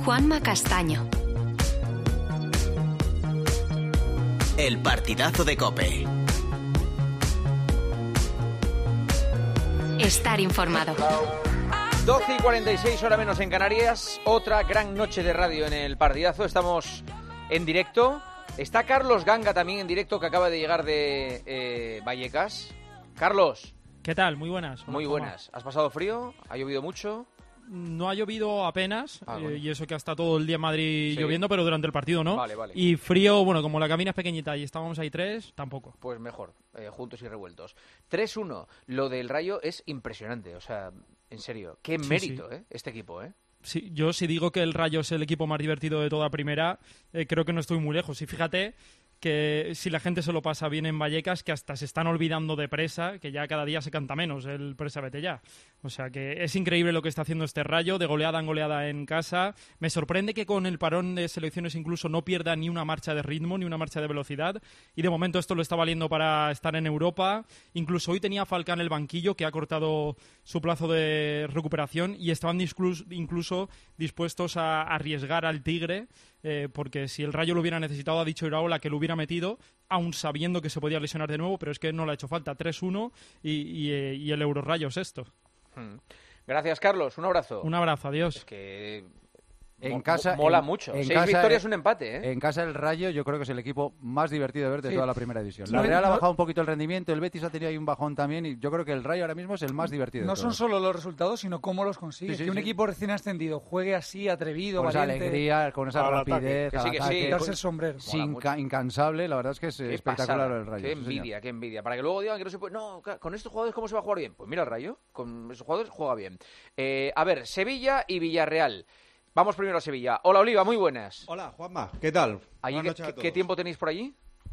Juanma Castaño. El partidazo de COPE. Estar informado. 12:46, hora menos en Canarias. Otra gran noche de radio en el partidazo. Estamos en directo. Está Carlos Ganga también en directo, que acaba de llegar de Vallecas. Carlos. ¿Qué tal? Muy buenas. Muy buenas. ¿Has pasado frío? ¿Ha llovido mucho? No ha llovido apenas, bueno. y eso que hasta todo el día en Madrid Sí. lloviendo, pero durante el partido no. Vale. Y frío, bueno, como la cabina es pequeñita y estábamos ahí tres, tampoco. Pues mejor, juntos y revueltos. 3-1. Lo del Rayo es impresionante, o sea, en serio. Qué mérito, sí. Este equipo, Sí, yo si digo que el Rayo es el equipo más divertido de toda primera, creo que no estoy muy lejos. Y fíjate que si la gente se lo pasa bien en Vallecas, que hasta se están olvidando de Presa, que ya cada día se canta menos el Presa vete ya. O sea que es increíble lo que está haciendo este Rayo, de goleada en goleada en casa. Me sorprende que con el parón de selecciones incluso no pierda ni una marcha de ritmo, ni una marcha de velocidad. Y de momento esto lo está valiendo para estar en Europa. Incluso hoy tenía Falcán el banquillo, que ha cortado su plazo de recuperación, y estaban incluso dispuestos a arriesgar al Tigre, porque si el Rayo lo hubiera necesitado, ha dicho Iraola que lo hubiera metido, aun sabiendo que se podía lesionar de nuevo, pero es que no le ha hecho falta. 3-1 y el Eurorrayo es esto. Gracias, Carlos. Un abrazo. Un abrazo, adiós. Es que en casa mola mucho. 6 victorias, un empate, En casa el Rayo yo creo que es el equipo más divertido de ver de toda la primera división. La Sí, Real ha bajado un poquito el rendimiento, el Betis ha tenido ahí un bajón también, y yo creo que el Rayo ahora mismo es el más divertido. No de son todos. solo los resultados, sino cómo los consigue. Sí, que un sí. equipo recién ascendido juegue así, atrevido, Con esa valiente, alegría, con esa al rapidez, ataque. Que sí, que sí. quitarse el sombrero. incansable, la verdad es que es Qué espectacular pasada. el Rayo. Qué sí, señor. envidia, qué envidia. Para que luego digan que no se puede... No, con estos jugadores, ¿cómo se va a jugar bien? Pues mira el Rayo, con esos jugadores juega bien. A ver, Sevilla y Villarreal. Vamos primero a Sevilla. Hola, Oliva, muy buenas. Hola, Juanma, ¿qué tal? Allí, Buenas noches a ¿qué todos. tiempo tenéis por allí?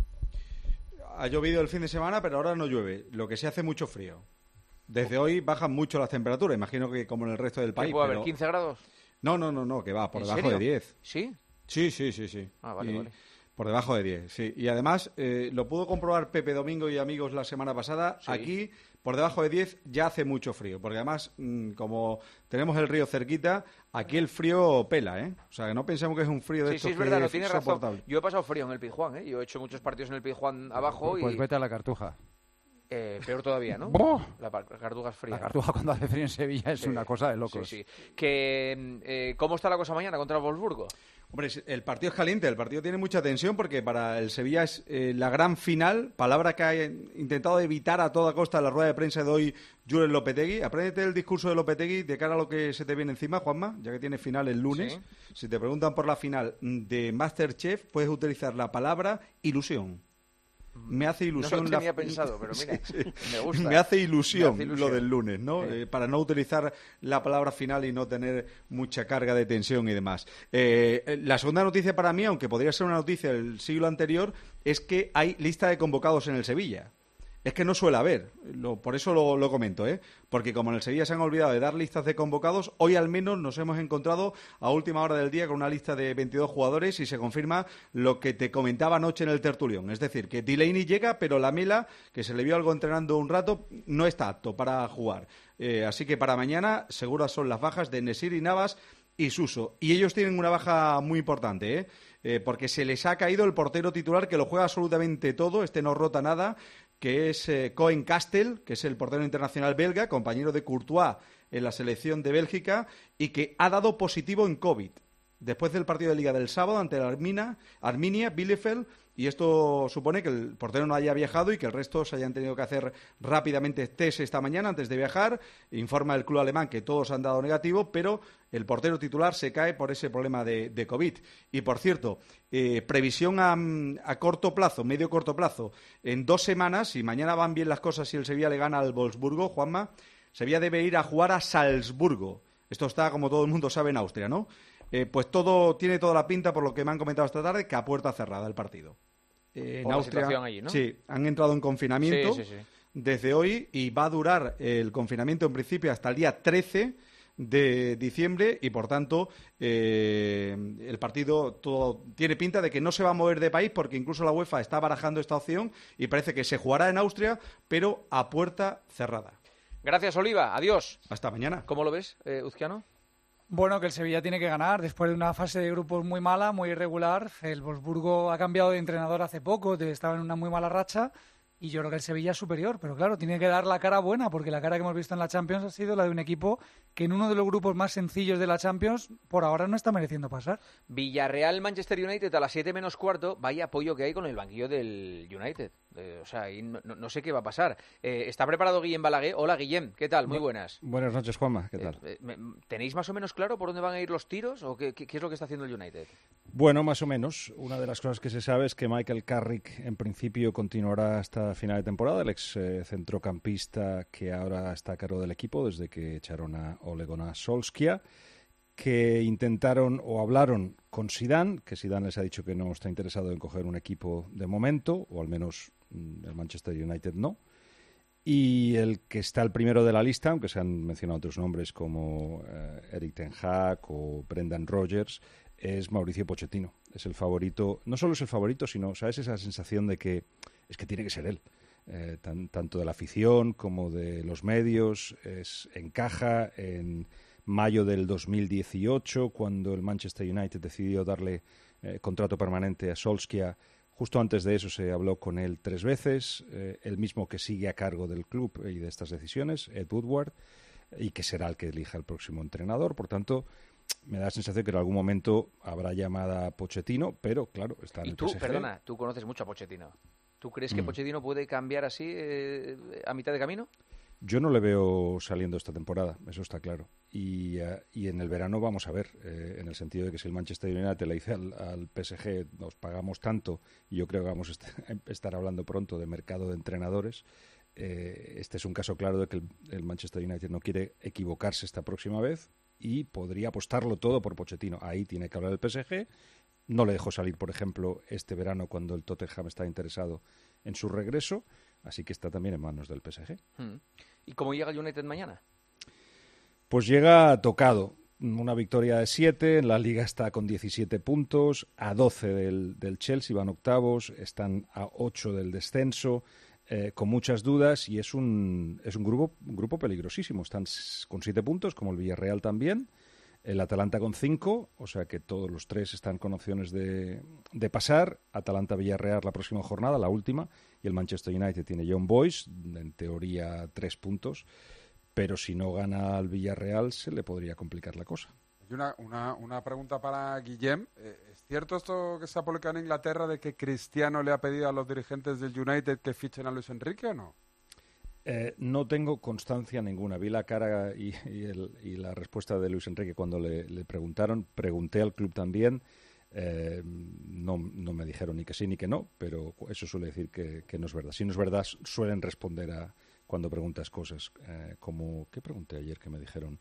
Ha llovido el fin de semana, pero ahora no llueve, lo que sí hace mucho frío. Desde hoy bajan mucho las temperaturas, imagino que como en el resto del país. ¿Qué puede pero... haber, 15 grados? No, que va, por ¿En debajo serio? de 10. ¿Sí? Sí. Ah, vale. Por debajo de 10, sí. Y además, lo pudo comprobar Pepe Domingo y amigos la semana pasada. Sí. Aquí, por debajo de 10, ya hace mucho frío. Porque además, como tenemos el río cerquita, aquí el frío pela, ¿eh? O sea, que no pensemos que es un frío de Sí, estos es verdad, que no es tienes razón. soportable. Yo he pasado frío en el Pizjuán, Yo he hecho muchos partidos en el Pizjuán abajo Pues y... vete a la Cartuja. peor todavía, ¿no? La Cartuja es fría. La Cartuja cuando hace frío en Sevilla es una cosa de locos. Sí. ¿Cómo está la cosa mañana contra el Wolfsburgo? Hombre, el partido es caliente, el partido tiene mucha tensión porque para el Sevilla es la gran final, palabra que ha intentado evitar a toda costa en la rueda de prensa de hoy Julen Lopetegui. Apréndete el discurso de Lopetegui de cara a lo que se te viene encima, Juanma, ya que tiene final el lunes. Sí. Si te preguntan por la final de MasterChef, puedes utilizar la palabra ilusión. Me hace ilusión. No lo tenía pensado, pero mira, me gusta. Me hace ilusión lo lo del lunes, ¿no? Para no utilizar la palabra final y no tener mucha carga de tensión y demás. La segunda noticia para mí, aunque podría ser una noticia del siglo anterior, es que hay lista de convocados en el Sevilla. Es que no suele haber, por eso lo comento, porque como en el Sevilla se han olvidado de dar listas de convocados, hoy al menos nos hemos encontrado a última hora del día con una lista de 22 jugadores y se confirma lo que te comentaba anoche en el tertulión. Es decir, que Delaney llega, pero Lamela, que se le vio algo entrenando un rato, no está apto para jugar. Así que para mañana seguras son las bajas de Nesiri, Navas y Suso. Y ellos tienen una baja muy importante, porque se les ha caído el portero titular que lo juega absolutamente todo, no rota nada, que es Koen Castel, que es el portero internacional belga, compañero de Courtois en la selección de Bélgica, y que ha dado positivo en COVID. Después del partido de Liga del sábado ante la Arminia Bielefeld, y esto supone que el portero no haya viajado y que el resto se hayan tenido que hacer rápidamente test esta mañana antes de viajar. Informa el club alemán que todos han dado negativo, pero el portero titular se cae por ese problema de COVID. Y por cierto, previsión a corto plazo, medio corto plazo, en 2 semanas, si mañana van bien las cosas y el Sevilla le gana al Wolfsburgo, Juanma, Sevilla debe ir a jugar a Salzburgo. Esto está, como todo el mundo sabe, en Austria, ¿no? Pues tiene toda la pinta, por lo que me han comentado esta tarde, que a puerta cerrada el partido. En Austria, allí, ¿no? Sí, han entrado en confinamiento Sí. desde hoy y va a durar el confinamiento en principio hasta el día 13 de diciembre y por tanto el partido todo tiene pinta de que no se va a mover de país porque incluso la UEFA está barajando esta opción y parece que se jugará en Austria pero a puerta cerrada. Gracias, Oliva. Adiós. Hasta mañana. ¿Cómo lo ves, Uzquiano? Bueno, que el Sevilla tiene que ganar. Después de una fase de grupos muy mala, muy irregular, el Wolfsburgo ha cambiado de entrenador hace poco, estaba en una muy mala racha, y yo creo que el Sevilla es superior. Pero claro, tiene que dar la cara buena, porque la cara que hemos visto en la Champions ha sido la de un equipo que en uno de los grupos más sencillos de la Champions, por ahora no está mereciendo pasar. Villarreal-Manchester United a las 7 menos cuarto. Vaya apoyo que hay con el banquillo del United. O sea, ahí no sé qué va a pasar. Está preparado Guillem Balaguer. Hola, Guillem, ¿qué tal? Muy buenas. Buenas noches, Juanma, ¿qué tal? ¿Tenéis más o menos claro por dónde van a ir los tiros o qué es lo que está haciendo el United? Bueno, más o menos. Una de las cosas que se sabe es que Michael Carrick en principio continuará hasta final de temporada, el ex centrocampista que ahora está a cargo del equipo desde que echaron a Ole Gunnar Solskjaer, que intentaron o hablaron con Zidane, que Zidane les ha dicho que no está interesado en coger un equipo de momento, o al menos el Manchester United no. Y el que está el primero de la lista, aunque se han mencionado otros nombres como Erik ten Hag o Brendan Rodgers, es Mauricio Pochettino. Es el favorito, no solo es el favorito, sino, ¿sabes? Esa sensación de que es que tiene que ser él. Tanto de la afición como de los medios, encaja en mayo del 2018, cuando el Manchester United decidió darle contrato permanente a Solskjaer. Justo antes de eso se habló con él 3 veces, el mismo que sigue a cargo del club y de estas decisiones, Ed Woodward, y que será el que elija el próximo entrenador. Por tanto, me da la sensación que en algún momento habrá llamada a Pochettino, pero claro, está en el PSG. Perdona, tú conoces mucho a Pochettino. ¿Tú crees que Pochettino puede cambiar así a mitad de camino? Yo no le veo saliendo esta temporada, eso está claro. Y en el verano vamos a ver, en el sentido de que si el Manchester United le dice al PSG, nos pagamos tanto, y yo creo que vamos a estar hablando pronto de mercado de entrenadores, este es un caso claro de que el Manchester United no quiere equivocarse esta próxima vez y podría apostarlo todo por Pochettino. Ahí tiene que hablar el PSG. No le dejó salir, por ejemplo, este verano cuando el Tottenham está interesado en su regreso, así que está también en manos del PSG. ¿Y cómo llega el United mañana? Pues llega tocado. Una victoria de 7, en la Liga está con 17 puntos, a 12 del Chelsea, van octavos, están a 8 del descenso, con muchas dudas, y es un grupo peligrosísimo. Están con 7 puntos, como el Villarreal también, el Atalanta con 5, o sea que todos los 3 están con opciones de pasar. Atalanta-Villarreal la próxima jornada, la última, y el Manchester United tiene Young Boys, en teoría 3 puntos, pero si no gana al Villarreal se le podría complicar la cosa. Y una pregunta para Guillem. ¿Es cierto esto que se ha publicado en Inglaterra de que Cristiano le ha pedido a los dirigentes del United que fichen a Luis Enrique o no? No tengo constancia ninguna. Vi la cara y la respuesta de Luis Enrique cuando le preguntaron. Pregunté al club también. No me dijeron ni que sí ni que no, pero eso suele decir que no es verdad. Si no es verdad, suelen responder cuando preguntas cosas. Como, ¿qué pregunté ayer que me dijeron?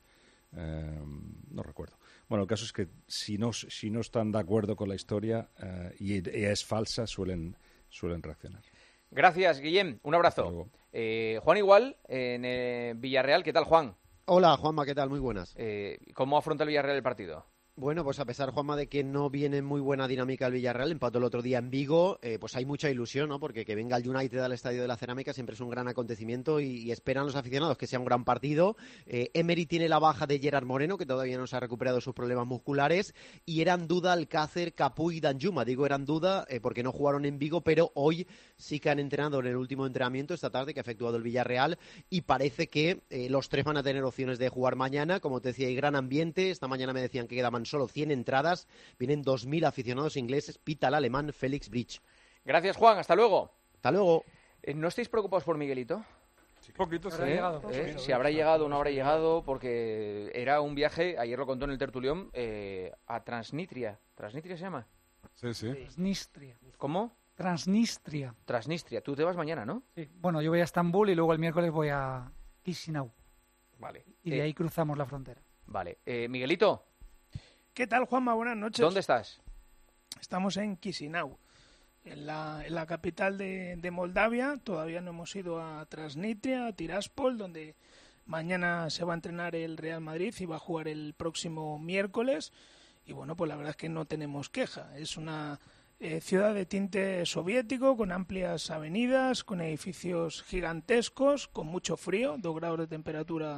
No recuerdo. Bueno, el caso es que si no están de acuerdo con la historia y es falsa, suelen reaccionar. Gracias, Guillem. Un abrazo. Juan igual, en Villarreal. ¿Qué tal, Juan? Hola, Juanma, ¿qué tal? Muy buenas. ¿Cómo afronta el Villarreal el partido? Bueno, pues a pesar, Juanma, de que no viene muy buena dinámica el Villarreal, empató el otro día en Vigo, pues hay mucha ilusión, ¿no? Porque que venga el United al Estadio de la Cerámica siempre es un gran acontecimiento y esperan los aficionados que sea un gran partido. Emery tiene la baja de Gerard Moreno, que todavía no se ha recuperado sus problemas musculares, y eran duda Alcácer, Capu y Danjuma. Digo eran duda porque no jugaron en Vigo, pero hoy sí que han entrenado en el último entrenamiento esta tarde que ha efectuado el Villarreal, y parece que los 3 van a tener opciones de jugar mañana. Como te decía, hay gran ambiente. Esta mañana me decían que quedaban solo 100 entradas, vienen 2.000 aficionados ingleses, pita el alemán Félix Bridge. Gracias, Juan, hasta luego. Hasta luego. ¿No estáis preocupados por Miguelito? Sí, poquito, sí. Si habrá llegado o no habrá llegado, porque era un viaje, ayer lo contó en el tertulión, a Transnistria. ¿Transnistria se llama? Sí. Transnistria. ¿Cómo? Transnistria. Transnistria. Tú te vas mañana, ¿no? Sí. Bueno, yo voy a Estambul y luego el miércoles voy a Chisinau. Vale. Y de ahí cruzamos la frontera. Vale. Miguelito. ¿Qué tal, Juanma? Buenas noches. ¿Dónde estás? Estamos en Chisinau, en la capital de Moldavia. Todavía no hemos ido a Transnistria, a Tiraspol, donde mañana se va a entrenar el Real Madrid y va a jugar el próximo miércoles. Y bueno, pues la verdad es que no tenemos queja. Es una ciudad de tinte soviético, con amplias avenidas, con edificios gigantescos, con mucho frío, 2 grados de temperatura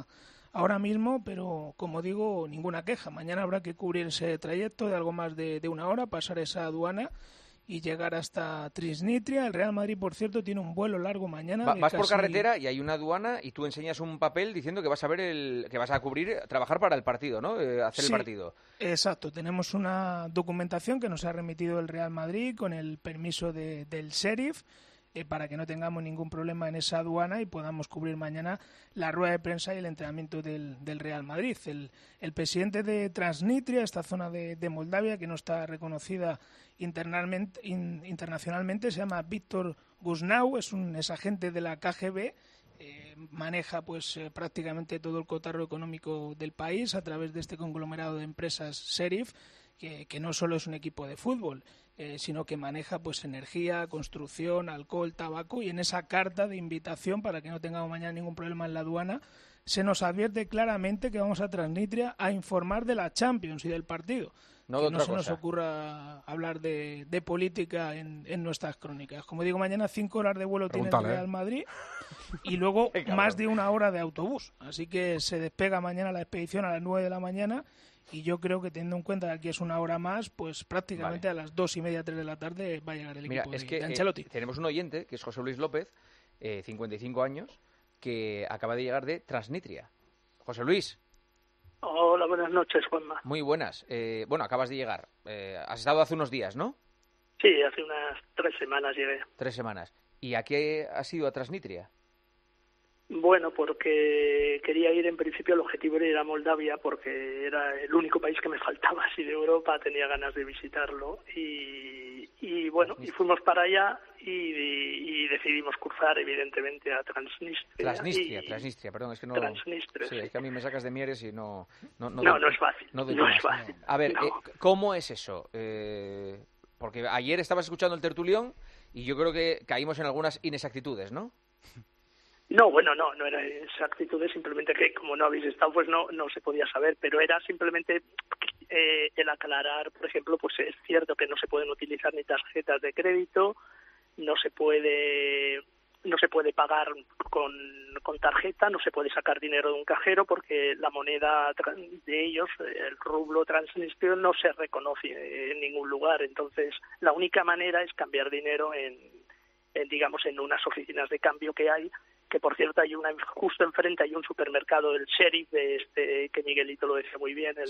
ahora mismo, pero como digo, ninguna queja. Mañana habrá que cubrir ese trayecto de algo más de 1 hora, pasar esa aduana y llegar hasta Transnistria. El Real Madrid, por cierto, tiene un vuelo largo mañana. Vas por carretera y hay una aduana y tú enseñas un papel diciendo que vas a ver que vas a cubrir, trabajar para el partido, ¿no? Hacer el partido. Exacto. Tenemos una documentación que nos ha remitido el Real Madrid con el permiso del sheriff, para que no tengamos ningún problema en esa aduana y podamos cubrir mañana la rueda de prensa y el entrenamiento del Real Madrid. El presidente de Transnistria, esta zona de Moldavia, que no está reconocida internacionalmente, se llama Víctor Gusnau, es agente de la KGB, maneja prácticamente todo el cotarro económico del país a través de este conglomerado de empresas Sheriff, que no solo es un equipo de fútbol, sino que maneja energía, construcción, alcohol, tabaco, y en esa carta de invitación, para que no tengamos mañana ningún problema en la aduana, se nos advierte claramente que vamos a Transnistria a informar de la Champions y del partido. Que no se nos ocurra hablar de política en nuestras crónicas. Como digo, mañana 5 horas de vuelo tiene el Real Madrid y luego más de 1 hora de autobús. Así que se despega mañana la expedición a las 9 de la mañana. Y yo creo que, teniendo en cuenta que aquí es 1 hora más, pues prácticamente a las 2:30, 3 de la tarde va a llegar el equipo de Ancelotti. Tenemos un oyente, que es José Luis López, 55 años, que acaba de llegar de Transnistria. José Luis. Hola, buenas noches, Juanma. Muy buenas. Acabas de llegar. Has estado hace unos días, ¿no? Sí, hace unas 3 semanas llegué. 3 semanas. ¿Y a qué has ido a Transnistria? Bueno, porque quería ir, en principio el objetivo era ir a Moldavia, porque era el único país que me faltaba así de Europa, tenía ganas de visitarlo y bueno, y fuimos para allá y decidimos cruzar evidentemente a Transnistria. Transnistria, perdón, es que no... Transnistria, sí. Es que a mí me sacas de Mieres y no es fácil, no es fácil. A ver, ¿cómo es eso? Porque ayer estabas escuchando el tertulión y yo creo que caímos en algunas inexactitudes, ¿no? No, bueno, no era exactitudes, simplemente que como no habéis estado, pues no se podía saber, pero era simplemente el aclarar, por ejemplo, pues es cierto que no se pueden utilizar ni tarjetas de crédito, no se puede pagar con tarjeta, no se puede sacar dinero de un cajero porque la moneda de ellos, el rublo transnistrio, no se reconoce en ningún lugar, entonces la única manera es cambiar dinero en unas oficinas de cambio que hay, que por cierto hay una justo enfrente, hay un supermercado del sheriff que Miguelito lo decía muy bien,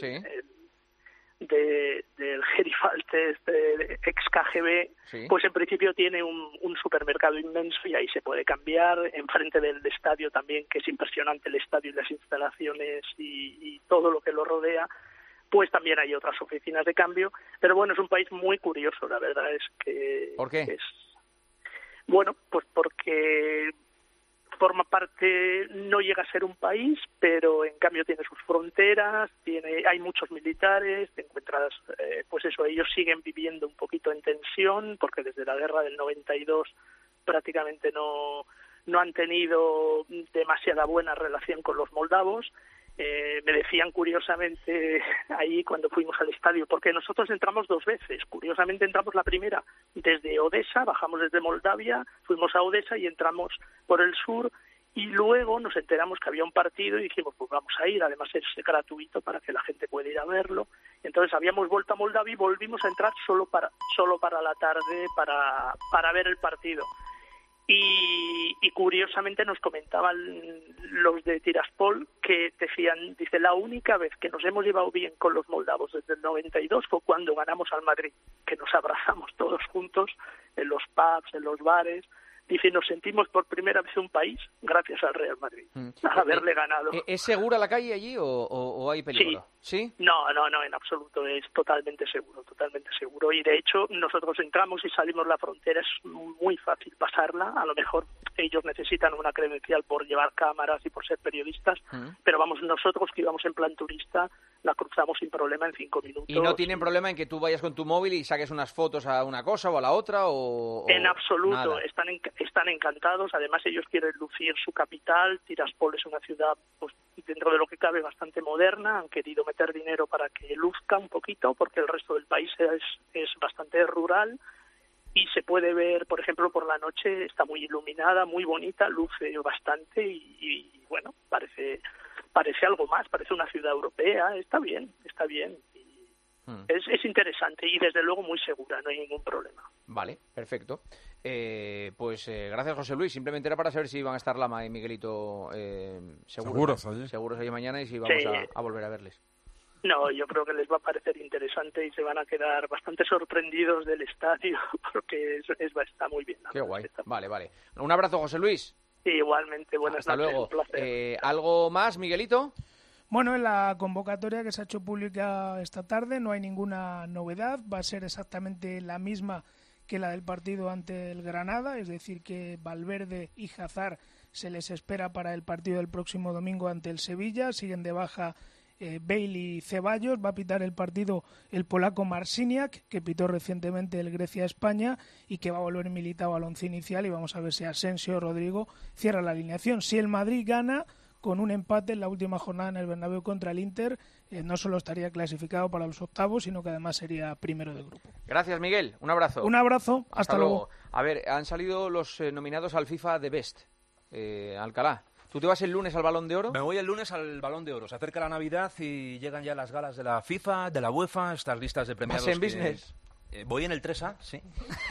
del Gerifalte, ex KGB, sí. Pues en principio tiene un supermercado inmenso y ahí se puede cambiar, enfrente del estadio también, que es impresionante el estadio y las instalaciones y todo lo que lo rodea, pues también hay otras oficinas de cambio, pero bueno, es un país muy curioso, la verdad es que... ¿Por qué? Bueno, pues porque forma parte, no llega a ser un país, pero en cambio tiene sus fronteras, hay muchos militares, te encuentras, pues eso, ellos siguen viviendo un poquito en tensión, porque desde la guerra del 92 prácticamente no han tenido demasiada buena relación con los moldavos. Me decían curiosamente ahí cuando fuimos al estadio, porque nosotros entramos 2 veces, curiosamente entramos la primera desde Odessa, bajamos desde Moldavia, fuimos a Odessa y entramos por el sur y luego nos enteramos que había un partido y dijimos pues vamos a ir, además es gratuito para que la gente pueda ir a verlo. Entonces habíamos vuelto a Moldavia y volvimos a entrar solo para la tarde para ver el partido. Y curiosamente nos comentaban los de Tiraspol que dice, la única vez que nos hemos llevado bien con los moldavos desde el 92 fue cuando ganamos al Madrid, que nos abrazamos todos juntos en los pubs, en los bares. Dice, nos sentimos por primera vez un país gracias al Real Madrid, a haberle ganado. ¿Es segura la calle allí o hay peligro? ¿Sí? No, en absoluto, es totalmente seguro. Y de hecho, nosotros entramos y salimos la frontera, es muy fácil pasarla. A lo mejor ellos necesitan una credencial por llevar cámaras y por ser periodistas, pero vamos, nosotros que íbamos en plan turista, la cruzamos sin problema en 5 minutos. ¿Y no tienen problema en que tú vayas con tu móvil y saques unas fotos a una cosa o a la otra? En absoluto, nada. Están encantados, además ellos quieren lucir su capital. Tiraspol es una ciudad, pues dentro de lo que cabe, bastante moderna, han querido meter dinero para que luzca un poquito, porque el resto del país es bastante rural, y se puede ver, por ejemplo, por la noche, está muy iluminada, muy bonita, luce bastante, y bueno, parece parece algo más, parece una ciudad europea, está bien. Es interesante y desde luego muy segura, no hay ningún problema. Vale, perfecto. Gracias, José Luis. Simplemente era para saber si iban a estar Lama y Miguelito seguros allí mañana y si vamos a volver a verles. No, yo creo que les va a parecer interesante y se van a quedar bastante sorprendidos del estadio porque está muy bien. Qué guay. Vale. Un abrazo, José Luis. Sí, igualmente. Buenas Hasta noches. luego. Un placer. ¿Algo más, Miguelito? Bueno, en la convocatoria que se ha hecho pública esta tarde no hay ninguna novedad. Va a ser exactamente la misma que la del partido ante el Granada, es decir, que Valverde y Hazard se les espera para el partido del próximo domingo ante el Sevilla. Siguen de baja Bale y Ceballos. Va a pitar el partido el polaco Marciniak, que pitó recientemente el Grecia-España y que va a volver Militao al once inicial, y vamos a ver si Asensio o Rodrigo cierra la alineación. Si el Madrid gana con un empate en la última jornada en el Bernabéu contra el Inter, no solo estaría clasificado para los octavos, sino que además sería primero de grupo. Gracias, Miguel. Un abrazo. Un abrazo. Hasta luego. A ver, han salido los nominados al FIFA The Best. Alcalá, ¿tú te vas el lunes al Balón de Oro? Me voy el lunes al Balón de Oro. Se acerca la Navidad y llegan ya las galas de la FIFA, de la UEFA, estas listas de premiados. ¿Vas en business? Voy en el 3A, sí.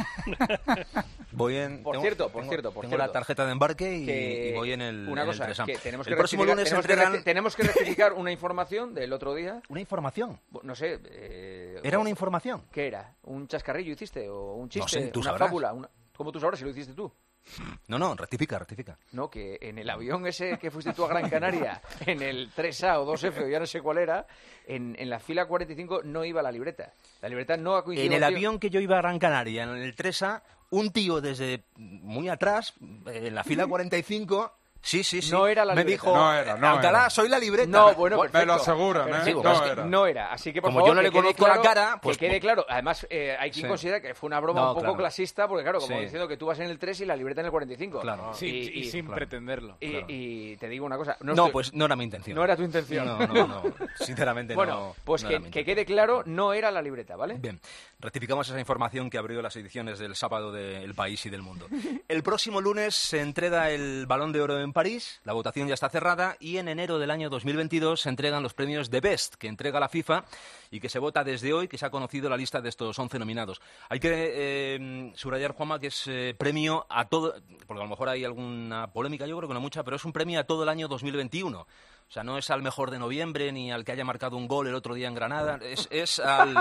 Por cierto. Tengo la tarjeta de embarque y voy en el 3A. Que tenemos que el próximo lunes tenemos que rectificar una información del otro día. ¿Una información? No sé. ¿Era una información? ¿Qué era? ¿Un chascarrillo hiciste? ¿O un chiste? No sé, tú ¿una sabrás. fábula? ¿Cómo tú sabrás si lo hiciste tú? No, rectifica. No, que en el avión ese que fuiste tú a Gran Canaria, en el 3A o 2F, o ya no sé cuál era, en la fila 45 no iba la libreta. La libreta no ha coincidido. En el avión que yo iba a Gran Canaria, en el 3A, un tío desde muy atrás, en la fila 45... Sí. No era la me libreta. dijo, Alcalá, era. Soy la libreta. No, bueno, perfecto. Me lo aseguran, ¿eh? No era. Así que, por como favor, yo no le conozco la cara, pues que quede claro. Además, hay quien considera que fue una broma un poco clasista, porque claro, como diciendo que tú vas en el 3 y la libreta en el 45. Claro. Y sin pretenderlo. Y te digo una cosa. Pues no era mi intención. No era tu intención. No. Sinceramente bueno, no. Pues no que quede claro, no era la libreta, ¿vale? Bien. Rectificamos esa información que abrió las ediciones del sábado de El País y del Mundo. El próximo lunes se entrega el Balón de Oro en París, la votación ya está cerrada, y en enero del año 2022 se entregan los premios The Best, que entrega la FIFA y que se vota desde hoy, que se ha conocido la lista de estos 11 nominados. Hay que subrayar, Juanma, que es premio a todo, porque a lo mejor hay alguna polémica, yo creo que no mucha, pero es un premio a todo el año 2021. O sea, no es al mejor de noviembre ni al que haya marcado un gol el otro día en Granada, es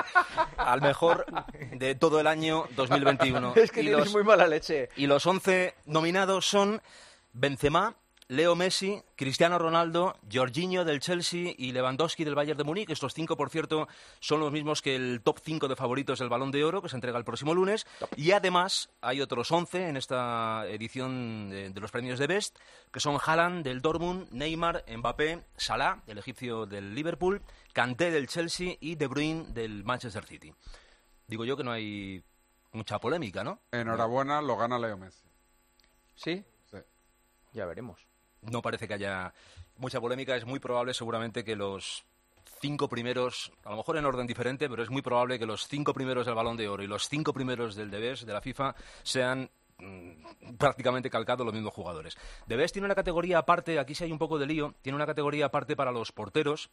al mejor de todo el año 2021. Es que tienes muy mala leche. Y los 11 nominados son Benzema, Leo Messi, Cristiano Ronaldo, Jorginho del Chelsea y Lewandowski del Bayern de Múnich. Estos 5, por cierto, son los mismos que el top 5 de favoritos del Balón de Oro, que se entrega el próximo lunes. Y además hay otros 11 en esta edición de los premios de Best, que son Haaland del Dortmund, Neymar, Mbappé, Salah, el egipcio del Liverpool, Kanté del Chelsea y De Bruyne del Manchester City. Digo yo que no hay mucha polémica, ¿no? Enhorabuena, lo gana Leo Messi. ¿Sí? Sí. Ya veremos. No parece que haya mucha polémica. Es muy probable, seguramente, que los 5 primeros, a lo mejor en orden diferente, pero es muy probable que los 5 primeros del Balón de Oro y los 5 primeros del The Best de la FIFA sean prácticamente calcados los mismos jugadores. The Best tiene una categoría aparte, aquí sí hay un poco de lío, tiene una categoría aparte para los porteros,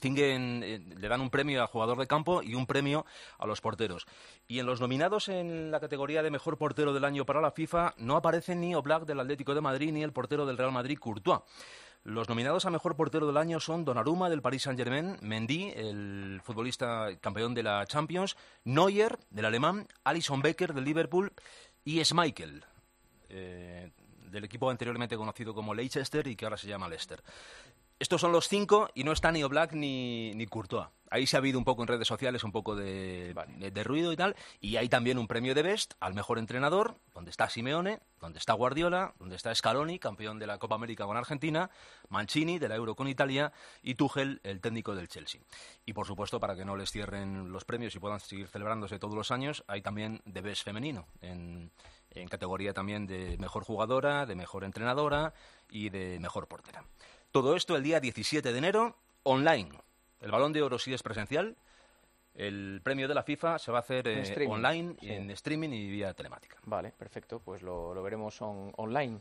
le dan un premio al jugador de campo y un premio a los porteros. Y en los nominados en la categoría de mejor portero del año para la FIFA no aparecen ni Oblak del Atlético de Madrid ni el portero del Real Madrid, Courtois. Los nominados a mejor portero del año son Donnarumma del Paris Saint-Germain, Mendy, el futbolista campeón de la Champions, Neuer del alemán, Alisson Becker del Liverpool y Schmeichel, del equipo anteriormente conocido como Leicester y que ahora se llama Leicester. Estos son los 5 y no está ni Oblak ni Courtois. Ahí se ha habido un poco en redes sociales, un poco de ruido y tal. Y hay también un premio de Best al mejor entrenador, donde está Simeone, donde está Guardiola, donde está Scaloni, campeón de la Copa América con Argentina, Mancini, de la Euro con Italia, y Tuchel, el técnico del Chelsea. Y por supuesto, para que no les cierren los premios y puedan seguir celebrándose todos los años, hay también The Best femenino, en categoría también de mejor jugadora, de mejor entrenadora y de mejor portera. Todo esto el día 17 de enero, online. El Balón de Oro sí es presencial. El premio de la FIFA se va a hacer online, en streaming y vía telemática. Vale, perfecto. Pues lo veremos online.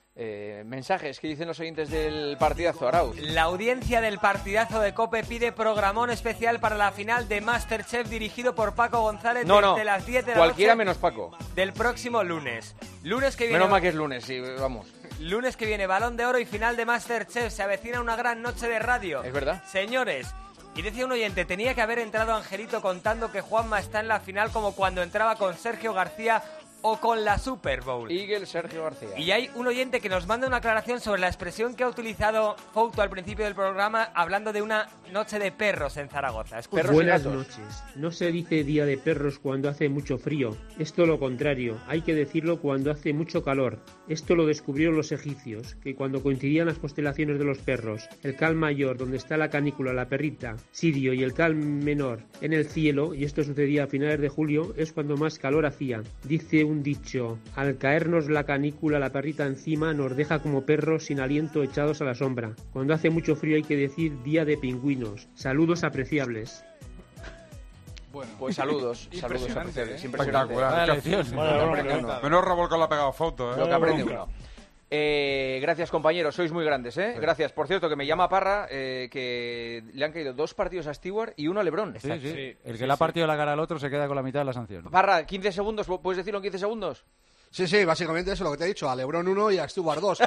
Mensajes que dicen los oyentes del partidazo, Arauz. La audiencia del partidazo de COPE pide programón especial para la final de MasterChef dirigido por Paco González desde las 10 de la cualquiera noche menos Paco. Del próximo lunes. Lunes que viene. Menos mal que es lunes, sí, vamos. Lunes que viene, Balón de Oro y final de MasterChef. Se avecina una gran noche de radio. Es verdad. Señores, y decía un oyente, tenía que haber entrado Angelito contando que Juanma está en la final como cuando entraba con Sergio García o con la Super Bowl. Eagle Sergio García. Y hay un oyente que nos manda una aclaración sobre la expresión que ha utilizado Fouto al principio del programa hablando de una noche de perros en Zaragoza. Buenas noches. No se dice día de perros cuando hace mucho frío. Es todo lo contrario. Hay que decirlo cuando hace mucho calor. Esto lo descubrieron los egipcios, que cuando coincidían las constelaciones de los perros, el Cal mayor, donde está la canícula, la perrita, Sirio, y el Cal menor en el cielo, y esto sucedía a finales de julio, es cuando más calor hacía. Dice un dicho: al caernos la canícula, la perrita encima nos deja como perros sin aliento echados a la sombra. Cuando hace mucho frío hay que decir día de pingüinos. Saludos apreciables. Bueno, pues saludos apreciables. Impresionante. Menos revolcón la ha pegado Fouto, Lo que aprende uno. Gracias, compañeros, sois muy grandes, ¿eh? Sí. Gracias. Por cierto, que me llama Parra, que le han caído 2 partidos a Stewart y 1 a LeBron. Sí. El que le ha partido la cara al otro se queda con la mitad de la sanción. Parra, 15 segundos, ¿puedes decirlo en 15 segundos? Sí, básicamente eso es lo que te he dicho, a LeBron 1 y a Stewart 2.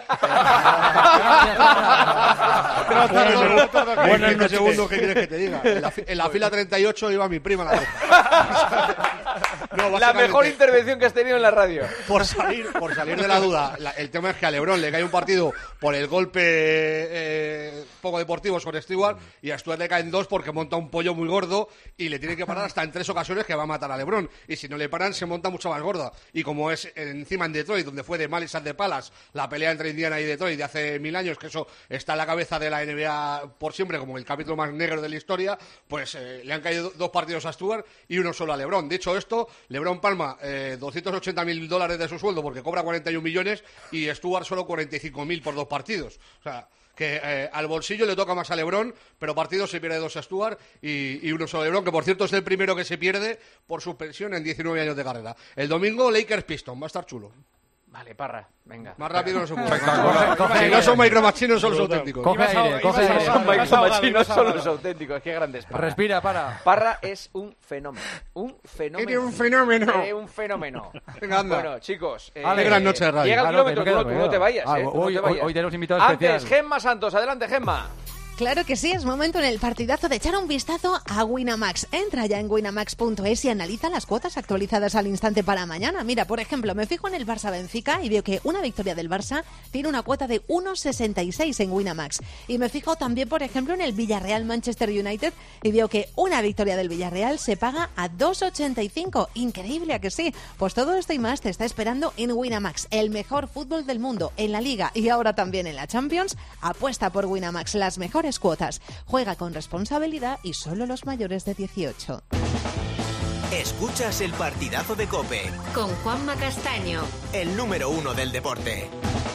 Buenas noches. Segundos, ¿qué quieres que te diga? En la fila 38 iba mi prima la No, la mejor intervención que has tenido en la radio. Por salir de la duda, el tema es que a LeBron le cae un partido por el golpe poco deportivo sobre Stewart, y a Stewart le caen 2 porque monta un pollo muy gordo y le tiene que parar hasta en 3 ocasiones, que va a matar a LeBron, y si no le paran se monta mucho más gorda. Y como es encima en Detroit, donde fue de Malice at the Palace, la pelea entre Indiana y Detroit de hace 1000 años, que eso está en la cabeza de la NBA por siempre como el capítulo más negro de la historia, pues le han caído 2 partidos a Stewart y 1 solo a LeBron. Dicho esto, LeBron palma $280.000 de su sueldo porque cobra 41 millones y Stewart solo 45.000 por 2 partidos. O sea, que al bolsillo le toca más a LeBron, pero partidos se pierde 2 a Stewart y 1 solo a LeBron, que por cierto es el primero que se pierde por suspensión en 19 años de carrera. El domingo Lakers Pistons, va a estar chulo. Vale, Parra, venga. Más rápido no se puede. Si no son micromachinos, son los auténticos. Coge aire. Son micromachinos, son los auténticos. Qué grandes Parra. Respira, Parra. Parra es un fenómeno. Un fenómeno. Venga, anda. Bueno, chicos. Qué gran noche de radio. Llega el kilómetro, tú no te vayas. Hoy tenemos invitados especiales. Antes, Gemma Santos. Adelante, Gemma. Claro que sí, es momento en el partidazo de echar un vistazo a Winamax. Entra ya en winamax.es y analiza las cuotas actualizadas al instante para mañana. Mira, por ejemplo, me fijo en el Barça-Benfica y veo que una victoria del Barça tiene una cuota de 1,66 en Winamax. Y me fijo también, por ejemplo, en el Villarreal-Manchester United y veo que una victoria del Villarreal se paga a 2,85. Increíble, ¿a que sí? Pues todo esto y más te está esperando en Winamax, el mejor fútbol del mundo, en la Liga y ahora también en la Champions. Apuesta por Winamax, las mejores cuotas. Juega con responsabilidad y solo los mayores de 18. Escuchas el partidazo de COPE. Con Juanma Castaño. El número 1 del deporte.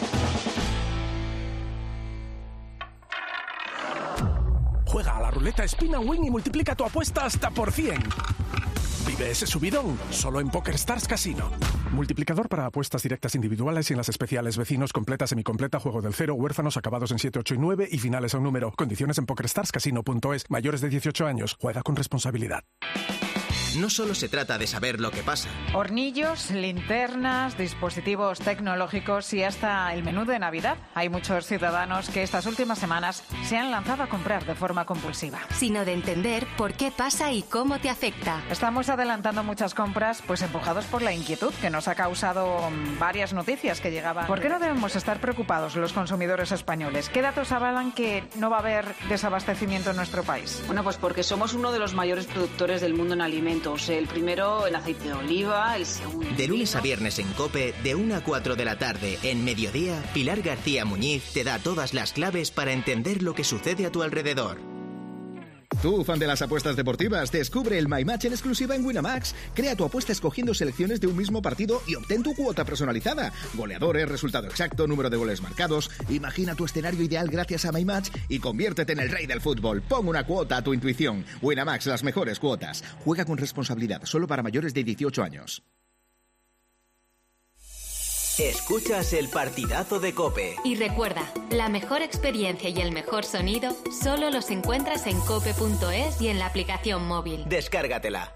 Juega a la ruleta Spin and Win y multiplica tu apuesta hasta por 100. Vive ese subidón solo en PokerStars Casino. Multiplicador para apuestas directas individuales y en las especiales vecinos, completa, semicompleta, juego del cero, huérfanos, acabados en 7, 8 y 9 y finales a un número. Condiciones en PokerStarsCasino.es. Mayores de 18 años. Juega con responsabilidad. No solo se trata de saber lo que pasa. Hornillos, linternas, dispositivos tecnológicos y hasta el menú de Navidad. Hay muchos ciudadanos que estas últimas semanas se han lanzado a comprar de forma compulsiva. Sino de entender por qué pasa y cómo te afecta. Estamos adelantando muchas compras, pues empujados por la inquietud que nos ha causado varias noticias que llegaban. ¿Por qué no debemos estar preocupados los consumidores españoles? ¿Qué datos avalan que no va a haber desabastecimiento en nuestro país? Bueno, pues porque somos uno de los mayores productores del mundo en alimentos. El primero en aceite de oliva, el segundo... De lunes a viernes en COPE, de 1 a 4 de la tarde, en Mediodía, Pilar García Muñiz te da todas las claves para entender lo que sucede a tu alrededor. Tú, fan de las apuestas deportivas, descubre el My Match en exclusiva en Winamax. Crea tu apuesta escogiendo selecciones de un mismo partido y obtén tu cuota personalizada. Goleadores, resultado exacto, número de goles marcados. Imagina tu escenario ideal gracias a My Match y conviértete en el rey del fútbol. Pon una cuota a tu intuición. Winamax, las mejores cuotas. Juega con responsabilidad, solo para mayores de 18 años. Escuchas el partidazo de COPE. Y recuerda, la mejor experiencia y el mejor sonido solo los encuentras en cope.es y en la aplicación móvil. Descárgatela.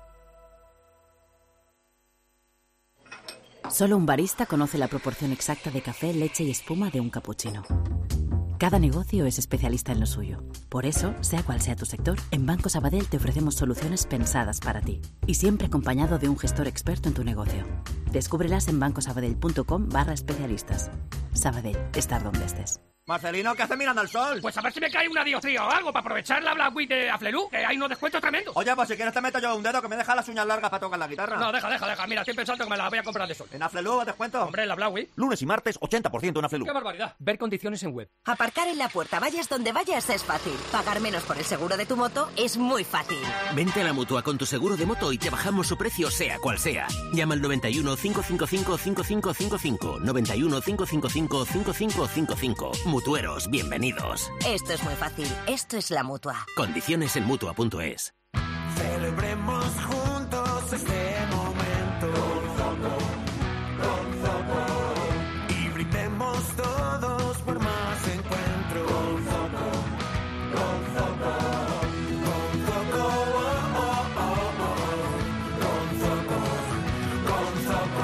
Solo un barista conoce la proporción exacta de café, leche y espuma de un cappuccino. Cada negocio es especialista en lo suyo. Por eso, sea cual sea tu sector, en Banco Sabadell te ofrecemos soluciones pensadas para ti. Y siempre acompañado de un gestor experto en tu negocio. Descúbrelas en bancosabadell.com/especialistas. Sabadell, estar donde estés. Marcelino, ¿qué haces mirando al sol? Pues a ver si me cae una diostría o algo para aprovechar la Black Week de Aflelu, que hay unos descuentos tremendos. Oye, pues si quieres te meto yo un dedo que me deja las uñas largas para tocar la guitarra. No, deja. Mira, estoy pensando que me la voy a comprar de sol. ¿En Aflelu descuento? Hombre, en la Black Week. Lunes y martes, 80% en Aflelu. ¡Qué barbaridad! Ver condiciones en web. Aparcar en la puerta, vayas donde vayas, es fácil. Pagar menos por el seguro de tu moto es muy fácil. Vente a la Mutua con tu seguro de moto y te bajamos su precio sea cual sea. Llama al 91 555 5555. 91 555 5555. Mutueros, bienvenidos. Esto es muy fácil. Esto es la Mutua. Condiciones en Mutua.es. Celebremos juntos este momento. Con Zoco. Y brindemos todos por más encuentros. Con Zoco. Con Zoco. Con Zoco. Con Zoco. Con Zoco.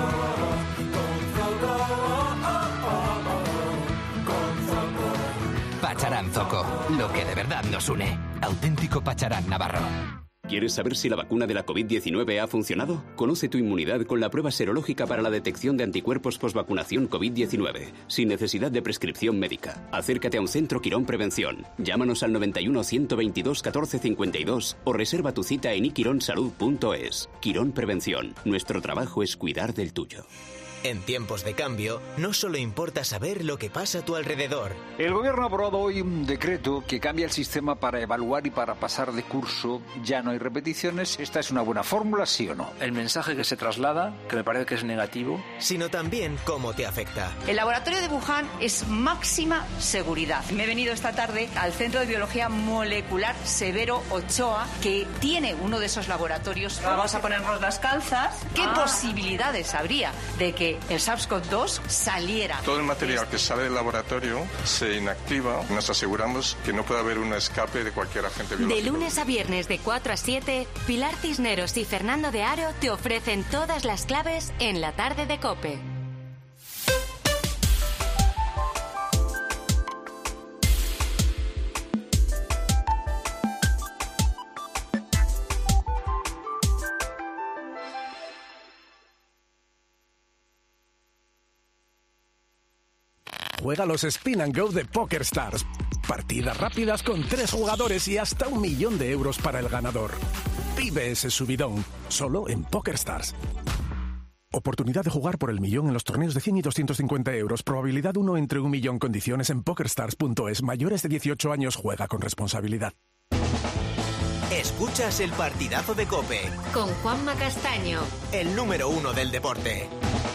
Con Zoco. Pacharán Zoco, lo que de verdad nos une. Auténtico Pacharán Navarro. ¿Quieres saber si la vacuna de la COVID-19 ha funcionado? Conoce tu inmunidad con la prueba serológica para la detección de anticuerpos posvacunación COVID-19, sin necesidad de prescripción médica. Acércate a un centro Quirón Prevención. Llámanos al 91 122 14 52 o reserva tu cita en iquironsalud.es. Quirón Prevención. Nuestro trabajo es cuidar del tuyo. En tiempos de cambio, no solo importa saber lo que pasa a tu alrededor. El gobierno ha aprobado hoy un decreto que cambia el sistema para evaluar y para pasar de curso. Ya no hay repeticiones. ¿Esta es una buena fórmula, sí o no? El mensaje que se traslada, que me parece que es negativo. Sino también cómo te afecta. El laboratorio de Wuhan es máxima seguridad. Me he venido esta tarde al Centro de Biología Molecular Severo Ochoa, que tiene uno de esos laboratorios. Vamos a ponernos las calzas. ¿Qué posibilidades habría de que el SARS-CoV-2 saliera? Todo el material que sale del laboratorio se inactiva. Nos aseguramos que no puede haber un escape de cualquier agente biológico. De lunes a viernes de 4 a 7, Pilar Cisneros y Fernando de Aro te ofrecen todas las claves en la tarde de COPE. Juega los Spin and Go de PokerStars. Partidas rápidas con 3 jugadores y hasta 1 millón de euros para el ganador. Vive ese subidón, solo en PokerStars. Oportunidad de jugar por el millón en los torneos de 100 y 250 euros. Probabilidad 1 entre 1 millón. Condiciones en PokerStars.es. Mayores de 18 años, juega con responsabilidad. Escuchas el partidazo de COPE. Con Juanma Castaño. El número 1 del deporte.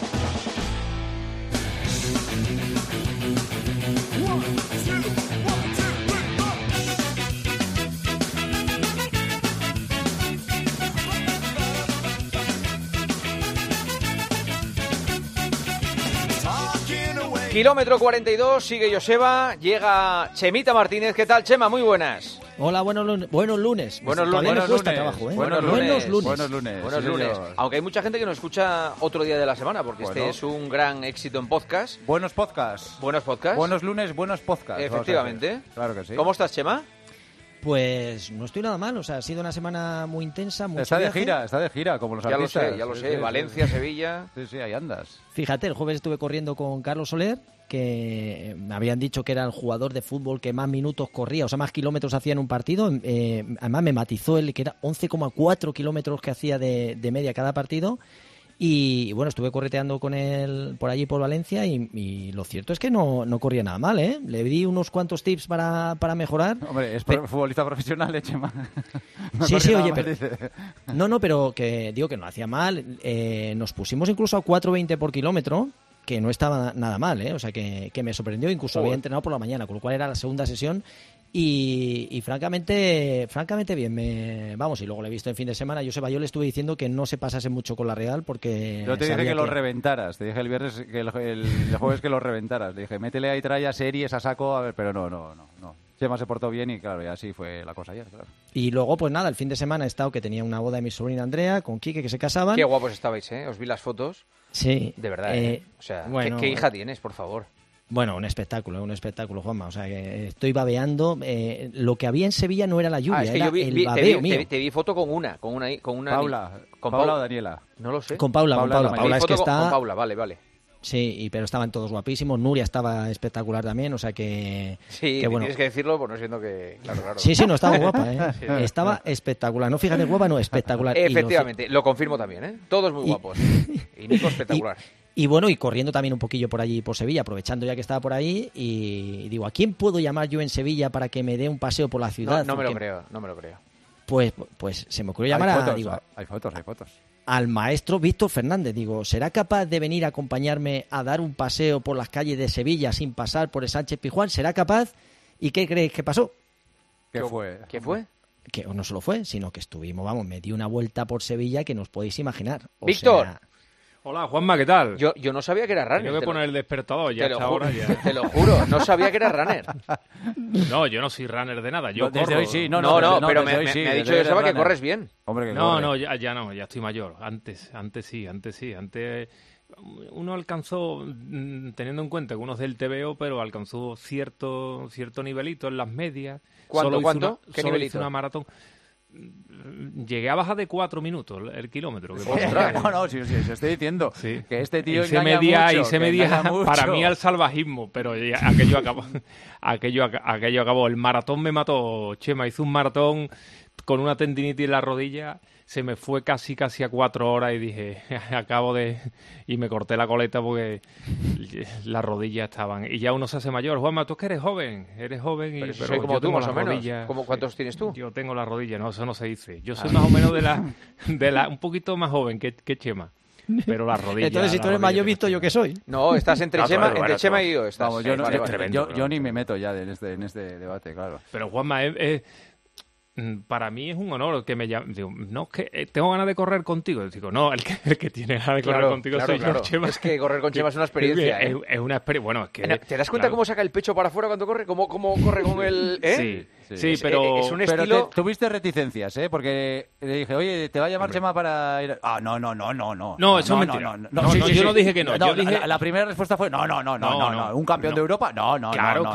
Kilómetro 42, sigue Joseba, llega Chemita Martínez. ¿Qué tal, Chema? Muy buenas. Hola, buenos lunes. Buenos lunes. Buenos Todavía lunes. me cuesta trabajo, ¿eh? Buenos lunes. Buenos lunes. Aunque hay mucha gente que nos escucha otro día de la semana, porque este es un gran éxito en podcast. Buenos podcasts. Buenos podcasts. Buenos lunes, buenos podcasts. Efectivamente. Claro que sí. ¿Cómo estás, Chema? Pues no estoy nada mal, o sea, ha sido una semana muy intensa, mucho Está de viaje. gira, como los Ya artistas. lo sé. Valencia, Sevilla. Sí, ahí andas. Fíjate, el jueves estuve corriendo con Carlos Soler, que me habían dicho que era el jugador de fútbol que más minutos corría, o sea, más kilómetros hacía en un partido. Además me matizó él que era 11,4 kilómetros que hacía de media cada partido. Y bueno, estuve correteando con él por allí por Valencia y lo cierto es que no corría nada mal, ¿eh? Le di unos cuantos tips para mejorar. Hombre, es futbolista profesional, Chema. Sí, oye, pero... No, pero que digo que no hacía mal. Nos pusimos incluso a 4.20 por kilómetro, que no estaba nada mal, ¿eh? O sea, que me sorprendió. Incluso había entrenado por la mañana, con lo cual era la segunda sesión. Y francamente bien. Y luego lo he visto en fin de semana. Joseba, yo le estuve diciendo que no se pasase mucho con la Real porque... Yo te dije que lo reventaras. Te dije el viernes, que el jueves que lo reventaras. Le dije, métele ahí tralla, series a saco, a ver, pero no. Chema se portó bien y claro, y así fue la cosa ayer, claro. Y luego, pues nada, el fin de semana he estado que tenía una boda de mi sobrina Andrea con Quique, que se casaban. Qué guapos estabais, ¿eh? Os vi las fotos. Sí. De verdad, O sea, bueno, ¿qué hija tienes, por favor? Bueno, un espectáculo, Juanma. O sea, que estoy babeando. Lo que había en Sevilla no era la lluvia, es que era el babeo mío. Te vi foto con una Paula. ¿Con Paula o Daniela? No lo sé. Con Paula es que está... Con Paula, vale. Sí, pero estaban todos guapísimos. Nuria estaba espectacular también, o sea que... Sí, que bueno. tienes que decirlo, pues no siendo que... Claro. Sí, no, estaba guapa, ¿eh? Sí. Estaba espectacular. No, fíjate, guapa, no, espectacular. Efectivamente, lo confirmo también, ¿eh? Todos muy guapos. Y Nico espectacular. Y bueno, y corriendo también un poquillo por allí, por Sevilla, aprovechando ya que estaba por ahí, y digo, ¿a quién puedo llamar yo en Sevilla para que me dé un paseo por la ciudad? No me lo creo. Pues se me ocurrió llamar Hay fotos. Al maestro Víctor Fernández. Digo, ¿será capaz de venir a acompañarme a dar un paseo por las calles de Sevilla sin pasar por el Sánchez Pizjuán? ¿Será capaz? ¿Y qué creéis que pasó? ¿Qué fue? Que no solo fue, sino que estuvimos, me di una vuelta por Sevilla que no os podéis imaginar. ¡Víctor! Hola, Juanma, ¿qué tal? Yo no sabía que era runner. Tengo que poner el despertador ya a esta hora. Ya. Te lo juro, no sabía que era runner. No, yo no soy runner de nada. Yo desde corro. Hoy sí. Pero me ha dicho Joseba que corres bien. Hombre, que no, ya no, ya estoy mayor. Antes sí. Antes uno alcanzó, teniendo en cuenta que uno es del TVO, pero alcanzó cierto nivelito en las medias. ¿Cuánto? ¿Qué nivelito? Hice una maratón. Llegué a bajar de 4 minutos el kilómetro. Sí, estoy diciendo que este tío hice media para mí al salvajismo, pero aquello acabó. El maratón me mató, Chema. Hice un maratón con una tendinitis en la rodilla, se me fue casi a 4 horas y dije, y me corté la coleta porque las rodillas estaban. Y ya uno se hace mayor. Juanma, tú es que eres joven, pero soy como tú, más o menos. ¿Cuántos tienes tú? Yo tengo las rodillas, no, eso no se dice. Yo soy más o menos de la un poquito más joven que Chema. Pero las rodillas... Entonces, si tú eres más, yo he visto yo que soy. No, estás entre Chema y yo. Vamos, yo ni me meto ya en este debate, claro. Pero Juanma, para mí es un honor que me llamen. Digo, no, es que tengo ganas de correr contigo. Digo, no, el que tiene ganas de correr contigo soy yo, Chema. Es que correr con Chema es una experiencia. Es una experiencia. Bueno, es que... ¿Te das cuenta cómo saca el pecho para afuera cuando corre? ¿Cómo corre con el...? Sí, pero... Es un estilo... Tuviste reticencias, ¿eh? Porque le dije, oye, ¿te va a llamar Chema para ir...? Ah, no. No, eso es mentira. No, yo no dije que no. Yo dije... La primera respuesta fue, no. ¿Un campeón de Europa? No. Claro,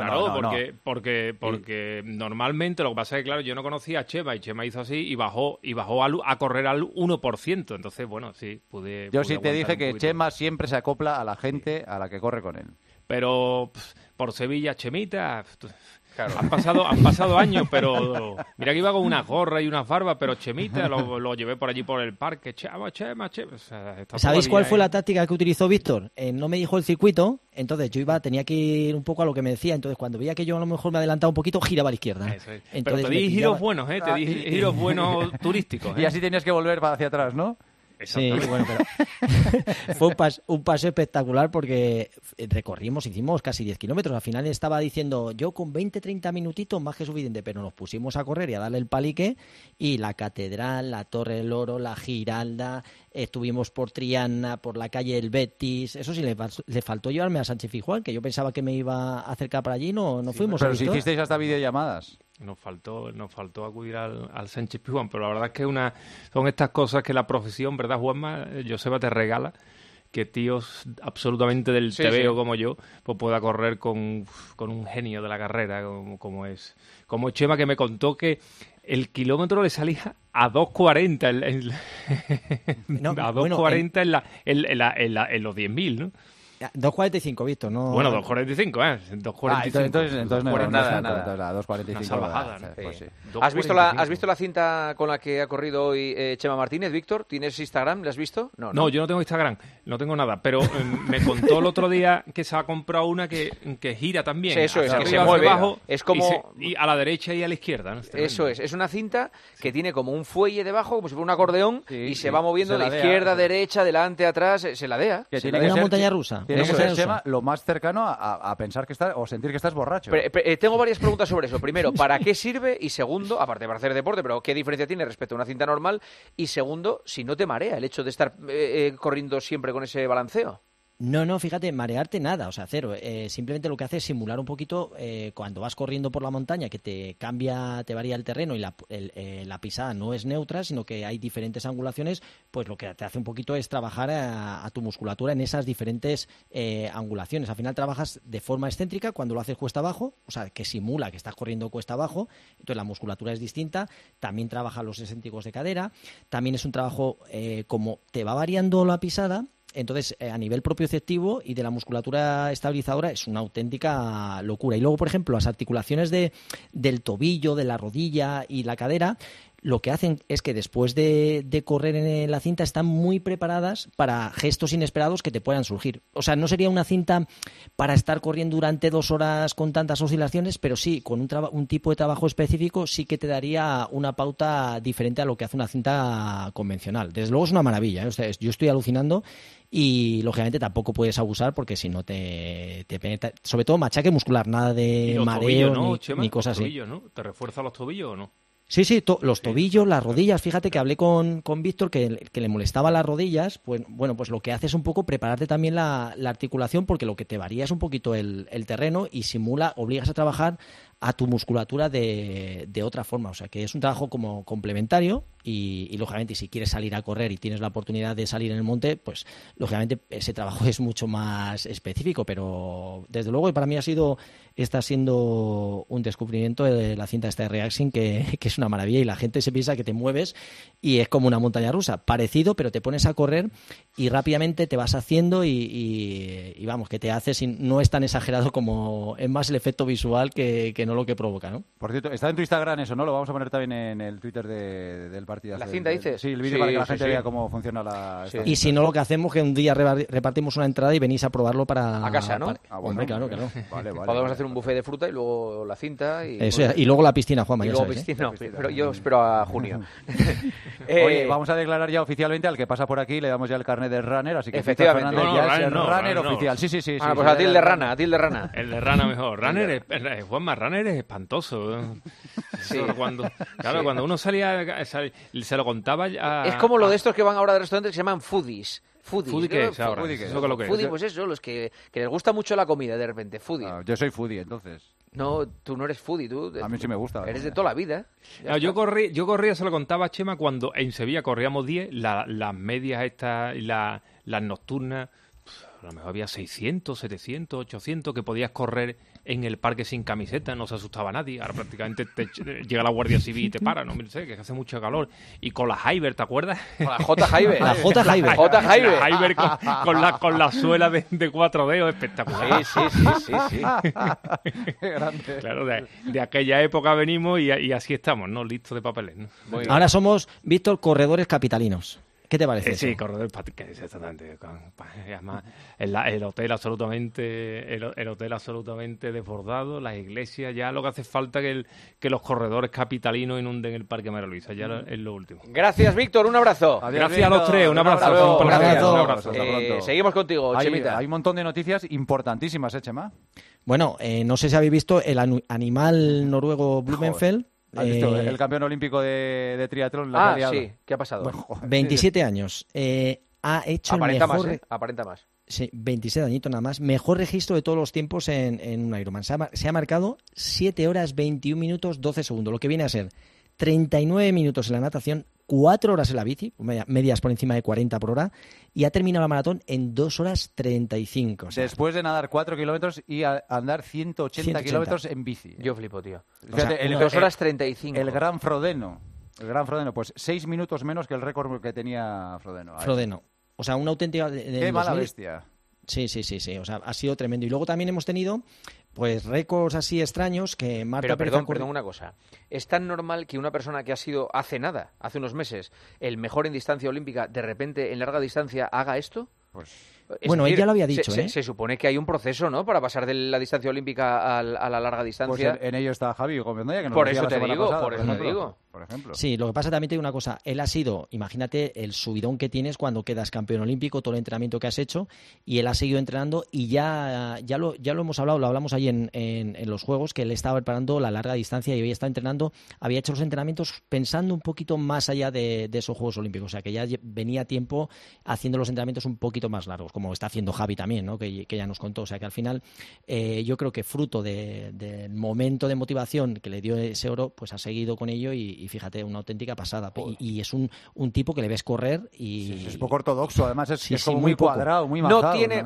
porque normalmente lo que pasa es que, claro, yo no conocía a Chema y Chema hizo así y bajó a correr al 1%. Entonces, bueno, sí, pude... Yo sí te dije que Chema siempre se acopla a la gente a la que corre con él. Pero por Sevilla, Chemita... Claro. Han pasado años, pero mira que iba con una gorra y unas barbas, pero Chemita lo llevé por allí por el parque. Chema. O sea, ¿sabéis cuál fue la táctica que utilizó Víctor? No me dijo el circuito, entonces yo tenía que ir un poco a lo que me decía, entonces cuando veía que yo a lo mejor me adelantaba un poquito, giraba a la izzida. Entonces, pero te di giros buenos, te di giros buenos turísticos. Y así tenías que volver hacia atrás, ¿no? Sí, bueno, pero fue un paseo espectacular porque hicimos casi 10 kilómetros. Al final estaba diciendo, yo con 20-30 minutitos más que suficiente, pero nos pusimos a correr y a darle el palique, y la Catedral, la Torre del Oro, la Giralda, estuvimos por Triana, por la calle del Betis. Eso sí, le faltó llevarme a Sánchez Pizjuán, que yo pensaba que me iba a acercar para allí, no fuimos. Pero si hicisteis hasta videollamadas. Nos faltó acudir al Sánchez Pizjuán, pero la verdad es que son estas cosas que la profesión, ¿verdad, Juanma? Joseba te regala, que tíos absolutamente del TVO como yo, pues pueda correr con un genio de la carrera como Chema, que me contó que el kilómetro le salía a 2.40 a 2.40 en los 10.000, ¿no? 2.45, Víctor, ¿no? Bueno, 2.45, 2.45. Entonces no, nada. 2.45. Una salvajada, ¿no? Pues sí. ¿Has visto la cinta con la que ha corrido hoy Chema Martínez, Víctor? ¿Tienes Instagram? ¿La has visto? No, yo no tengo Instagram, no tengo nada, pero me contó el otro día que se ha comprado una que gira también. Sí, eso es, que se mueve. Abajo, es como... y a la derecha y a la izquierda, ¿no? Eso es una cinta que tiene como un fuelle debajo, como si fuera un acordeón, y se va moviendo de izquierda a derecha, adelante, atrás, se ladea. ¿Una montaña rusa? Tiene que ser, Chema, lo más cercano a pensar que estás, o sentir que estás borracho. Tengo varias preguntas sobre eso. Primero, ¿para qué sirve? Y segundo, aparte para hacer deporte, pero ¿qué diferencia tiene respecto a una cinta normal? Y segundo, si no te marea el hecho de estar corriendo siempre con ese balanceo. No, fíjate, marearte nada, o sea, cero. Simplemente lo que hace es simular un poquito cuando vas corriendo por la montaña, que te varía el terreno y la pisada no es neutra, sino que hay diferentes angulaciones, pues lo que te hace un poquito es trabajar a tu musculatura en esas diferentes angulaciones. Al final trabajas de forma excéntrica cuando lo haces cuesta abajo, o sea, que simula que estás corriendo cuesta abajo, entonces la musculatura es distinta. También trabaja los excéntricos de cadera, también es un trabajo como te va variando la pisada. Entonces, a nivel propioceptivo y de la musculatura estabilizadora es una auténtica locura. Y luego, por ejemplo, las articulaciones del tobillo, de la rodilla y la cadera, lo que hacen es que después de correr en la cinta están muy preparadas para gestos inesperados que te puedan surgir. O sea, no sería una cinta para estar corriendo durante 2 horas con tantas oscilaciones, pero sí, con un tipo de trabajo específico sí que te daría una pauta diferente a lo que hace una cinta convencional. Desde luego es una maravilla, ¿eh? O sea, yo estoy alucinando y, lógicamente, tampoco puedes abusar porque si no te penetra, sobre todo machaque muscular, nada de mareo, tobillos, ¿no, Chema? Ni cosas así. ¿No? ¿Te refuerza los tobillos o no? Sí, los tobillos, las rodillas. Fíjate que hablé con Víctor que le molestaba las rodillas. Pues bueno, pues lo que hace es un poco prepararte también la articulación, porque lo que te varía es un poquito el terreno y obligas a trabajar a tu musculatura de otra forma. O sea, que es un trabajo como complementario y lógicamente, si quieres salir a correr y tienes la oportunidad de salir en el monte, pues lógicamente ese trabajo es mucho más específico, pero desde luego para mí está siendo un descubrimiento de la cinta esta de Reaction que es una maravilla, y la gente se piensa que te mueves y es como una montaña rusa, parecido, pero te pones a correr y rápidamente te vas haciendo y vamos, que te haces, no es tan exagerado como es más el efecto visual que no lo que provoca, ¿no? Por cierto, está en tu Instagram eso, ¿no? Lo vamos a poner también en el Twitter del partido. ¿La cinta dices? Sí, el vídeo para que la gente vea cómo funciona la... Sí. Y si no, lo que hacemos que un día repartimos una entrada y venís a probarlo para... A casa, ¿no? Bueno, hombre, claro. Vale. Podemos hacer un buffet de fruta y luego la cinta y... Eso, y luego la piscina, Juanma, y ya luego sabes, piscina, no, pero yo espero a junio. Oye, vamos a declarar ya oficialmente al que pasa por aquí, le damos ya el carnet de runner, así que efectivamente. ya es el runner oficial. Sí. Pues a ti el de rana, El de rana mejor. Runner Juanma, runner es espantoso. Sí. Cuando uno salía, se lo contaba es como lo de estos que van ahora de restaurantes que se llaman foodies. ¿Foodie qué es ahora? Foodie, pues eso, los que les gusta mucho la comida de repente, foodie. Yo soy foodie, entonces. No, tú no eres foodie, tú. A mí sí me gusta. Eres de toda la vida. Yo corría, se lo contaba a Chema, cuando en Sevilla corríamos 10, las medias estas y las nocturnas, a lo mejor había 600, 700, 800 que podías correr en el parque sin camiseta, no se asustaba nadie. Ahora prácticamente llega la Guardia Civil y te para, no sé, que hace mucho calor. Y con la Hyber, ¿te acuerdas? Con la J. Hyber. La J. Hyber. J. Hyber. La Hyber con la suela de 4 dedos, espectacular. Sí. Qué grande. Claro, de aquella época venimos y así estamos, ¿no? Listos de papeles, ¿no? Ahora somos, Víctor, corredores capitalinos. ¿Qué te parece? Sí, corredor, exactamente. Además, el hotel absolutamente desbordado, las iglesias, ya lo que hace falta que los corredores capitalinos inunden el Parque María Luisa, ya es lo último. Gracias, Víctor, un abrazo. Adiós, gracias a los tres, un abrazo. Un abrazo. Seguimos contigo, Chemita. Hay un montón de noticias importantísimas, Chema. Bueno, no sé si habéis visto el animal noruego Blumenfeld. ¿Has visto el campeón olímpico de triatlón? Sí. ¿Qué ha pasado? Bueno, 27 años. Ha hecho Aparenta más. Sí, 27 añitos nada más. Mejor registro de todos los tiempos en un Ironman. Se ha marcado 7 horas 21 minutos 12 segundos, lo que viene a ser 39 minutos en la natación, 4 horas en la bici, medias por encima de 40 por hora, y ha terminado la maratón en 2 horas 35. O sea, después de nadar 4 kilómetros y andar 180 kilómetros en bici. Yo flipo, tío. Fíjate, 2 horas 35. El gran Frodeno, pues 6 minutos menos que el récord que tenía Frodeno. Frodeno. O sea, una auténtica... Qué mala bestia. Sí. O sea, ha sido tremendo. Y luego también hemos tenido pues récords así extraños que Marta... Pero perdón, una cosa. ¿Es tan normal que una persona que ha sido hace unos meses, el mejor en distancia olímpica, de repente en larga distancia haga esto? Bueno, decir, ella lo había dicho, se supone que hay un proceso, ¿no?, para pasar de la distancia olímpica a la larga distancia. Pues en ello está Javi Gómez Noya, que nos por decía eso la te semana digo, pasada, por eso te digo. Por ejemplo. Sí, lo que pasa también te digo una cosa, él ha sido, imagínate el subidón que tienes cuando quedas campeón olímpico, todo el entrenamiento que has hecho, y él ha seguido entrenando y ya lo hemos hablado, lo hablamos ahí en los Juegos, que él estaba preparando la larga distancia y hoy está entrenando, había hecho los entrenamientos pensando un poquito más allá de esos Juegos Olímpicos, o sea que ya venía tiempo haciendo los entrenamientos un poquito más largos, como está haciendo Javi también, ¿no?, que ya nos contó, o sea que al final yo creo que fruto del momento de motivación que le dio ese oro, pues ha seguido con ello y fíjate, una auténtica pasada. Y es un tipo que le ves correr y... Sí, es poco ortodoxo, además es como muy muy cuadrado, muy majado. No tiene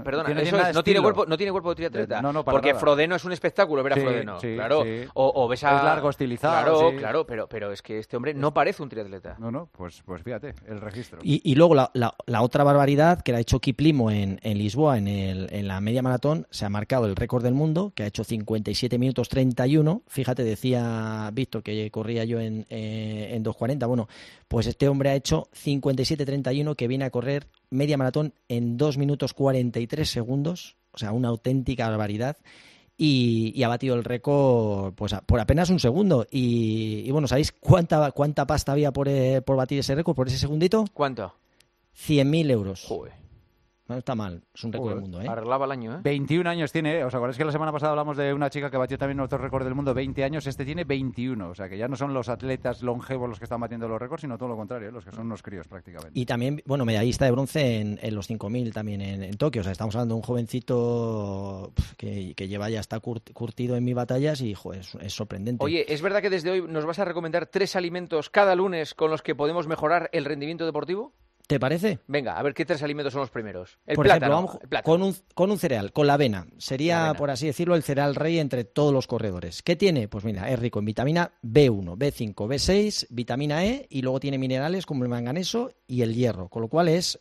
cuerpo de triatleta. No, porque nada. Frodeno es un espectáculo ver a Frodeno. Claro. Sí. O ves a... Es largo, estilizado. Claro, pero es que este hombre no parece un triatleta. No, pues fíjate, el registro. Y luego la otra barbaridad que la ha hecho Kiplimo en Lisboa, en la media maratón, se ha marcado el récord del mundo, que ha hecho 57 minutos 31. Fíjate, decía Víctor que corría yo en 2:40. Bueno, pues este hombre ha hecho 57-31, que viene a correr media maratón en 2 minutos 43 segundos, o sea, una auténtica barbaridad. Y ha batido el récord pues por apenas un segundo. Y bueno, ¿sabéis cuánta pasta había por batir ese récord, por ese segundito? ¿Cuánto? 100.000 euros. Joder. No está mal, es un récord del mundo, ¿eh? Arreglaba el año, ¿eh? 21 años tiene, ¿eh? ¿Os acordáis que la semana pasada hablamos de una chica que batió también otro récord del mundo, 20 años? Este tiene 21, o sea que ya no son los atletas longevos los que están batiendo los récords, sino todo lo contrario, los que son unos críos prácticamente. Y también, bueno, medallista de bronce en los 5.000 también en Tokio, o sea, estamos hablando de un jovencito que lleva ya, está curtido en 1000 batallas y, joder, es sorprendente. Oye, ¿es verdad que desde hoy nos vas a recomendar 3 alimentos cada lunes con los que podemos mejorar el rendimiento deportivo? ¿Te parece? Venga, a ver qué 3 alimentos son los primeros. Por ejemplo, vamos con un cereal, con la avena. Sería, por así decirlo, el cereal rey entre todos los corredores. ¿Qué tiene? Pues mira, es rico en vitamina B1, B5, B6, vitamina E, y luego tiene minerales como el manganeso y el hierro, con lo cual es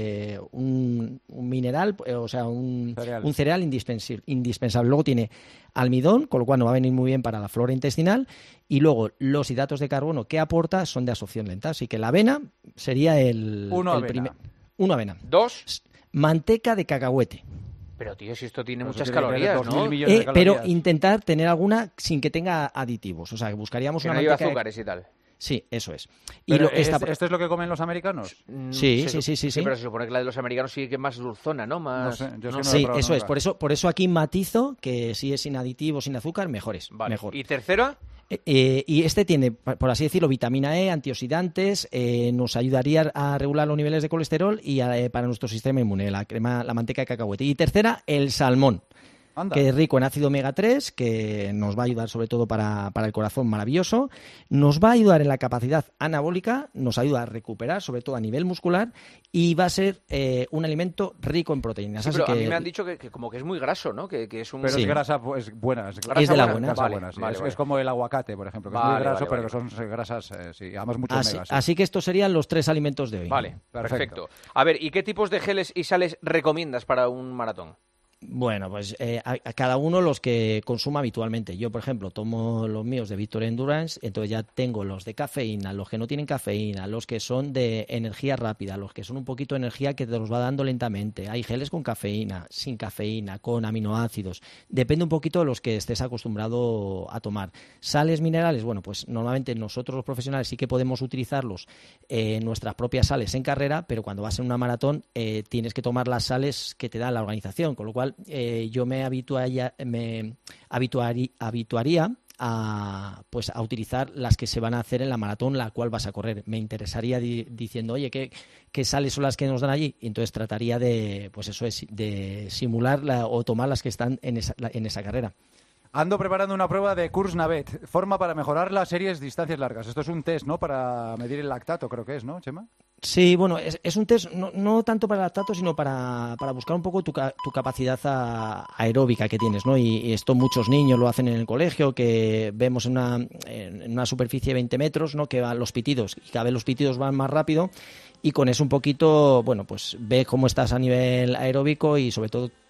un mineral, o sea, un cereal indispensable. Luego tiene almidón, con lo cual nos va a venir muy bien para la flora intestinal, y luego los hidratos de carbono que aporta son de absorción lenta, así que la avena sería Uno avena. 2. Manteca de cacahuete. Pero tío, si esto tiene muchas calorías, ¿no? Pero intentar tener alguna sin que tenga aditivos, o sea, que buscaríamos que una no lleve manteca azúcares y tal. Sí, eso es. ¿Esto es lo que comen los americanos? Sí. Pero se supone que la de los americanos sí que es más dulzona, ¿no? Más... No sé, yo sí, eso es. Por eso aquí matizo que si es sin aditivos, sin azúcar, mejores. Vale. Mejor. ¿Y tercera? Y este tiene, por así decirlo, vitamina E, antioxidantes, nos ayudaría a regular los niveles de colesterol y para nuestro sistema inmune, la manteca de cacahuete. Y tercera, el salmón. Anda. Que es rico en ácido omega 3, que nos va a ayudar sobre todo para el corazón, maravilloso. Nos va a ayudar en la capacidad anabólica, nos ayuda a recuperar, sobre todo a nivel muscular, y va a ser un alimento rico en proteínas. Sí, así pero que... a mí me han dicho que como que es muy graso, ¿no? Que es un... Pero es grasa pues, buena. Es de la buena. Vale. Es como el aguacate, por ejemplo, que es muy graso, pero que son grasas, sí, además mucho omega. Sí. Así que estos serían los 3 alimentos de hoy. Vale, perfecto. A ver, ¿y qué tipos de geles y sales recomiendas para un maratón? Bueno, pues a cada uno los que consuma habitualmente. Yo, por ejemplo, tomo los míos de Victory Endurance, entonces ya tengo los de cafeína, los que no tienen cafeína, los que son de energía rápida, los que son un poquito de energía que te los va dando lentamente. Hay geles con cafeína, sin cafeína, con aminoácidos. Depende un poquito de los que estés acostumbrado a tomar. Sales minerales, bueno, pues normalmente nosotros los profesionales sí que podemos utilizarlos nuestras propias sales en carrera, pero cuando vas en una maratón tienes que tomar las sales que te da la organización, con lo cual yo me habituaría a utilizar las que se van a hacer en la maratón la cual vas a correr. Me interesaría diciendo, oye, ¿qué sales son las que nos dan allí? Y entonces trataría de simular o tomar las que están en esa carrera. Ando preparando una prueba de Kurs Navet, forma para mejorar las series distancias largas. Esto es un test, ¿no? Para medir el lactato, creo que es, ¿no, Chema? Sí, bueno, es un test no tanto para el lactato, sino para buscar un poco tu capacidad aeróbica que tienes, ¿no? Y esto muchos niños lo hacen en el colegio, que vemos en una superficie de 20 metros, ¿no? Que van los pitidos, y cada vez los pitidos van más rápido, y con eso un poquito, bueno, pues ve cómo estás a nivel aeróbico y sobre todo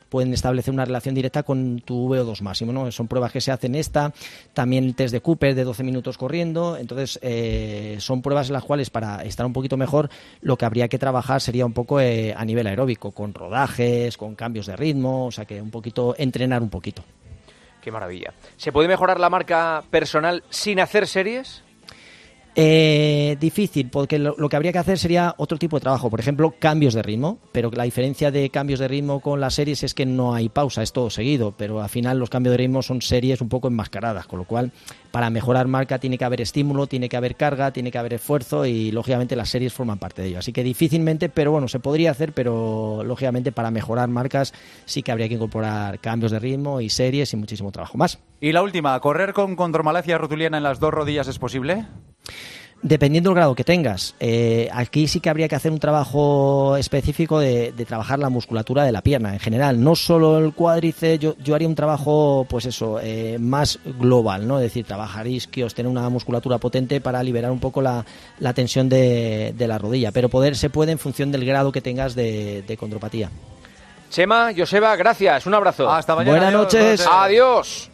pueden establecer una relación directa con tu VO2 máximo, ¿no? Son pruebas que se hacen también el test de Cooper de 12 minutos corriendo. Entonces son pruebas en las cuales, para estar un poquito mejor, lo que habría que trabajar sería un poco a nivel aeróbico, con rodajes, con cambios de ritmo, o sea que un poquito, entrenar un poquito. Qué maravilla. ¿Se puede mejorar la marca personal sin hacer series? Difícil, porque lo que habría que hacer sería otro tipo de trabajo, por ejemplo, cambios de ritmo, pero la diferencia de cambios de ritmo con las series es que no hay pausa, es todo seguido, pero al final los cambios de ritmo son series un poco enmascaradas, con lo cual para mejorar marca tiene que haber estímulo, tiene que haber carga, tiene que haber esfuerzo y lógicamente las series forman parte de ello, así que difícilmente, pero bueno, se podría hacer, pero lógicamente para mejorar marcas sí que habría que incorporar cambios de ritmo y series y muchísimo trabajo más. Y la última, ¿correr con condromalacia rotuliana en las 2 rodillas es posible? Dependiendo del grado que tengas. Aquí sí que habría que hacer un trabajo específico de trabajar la musculatura de la pierna en general, no solo el cuádriceps. Yo haría un trabajo, pues eso, más global, ¿no? Es decir, trabajar isquios, tener una musculatura potente para liberar un poco la tensión de la rodilla, pero se puede en función del grado que tengas de condropatía. Chema, Joseba, gracias, un abrazo. Hasta mañana. Buenas noches. Adiós.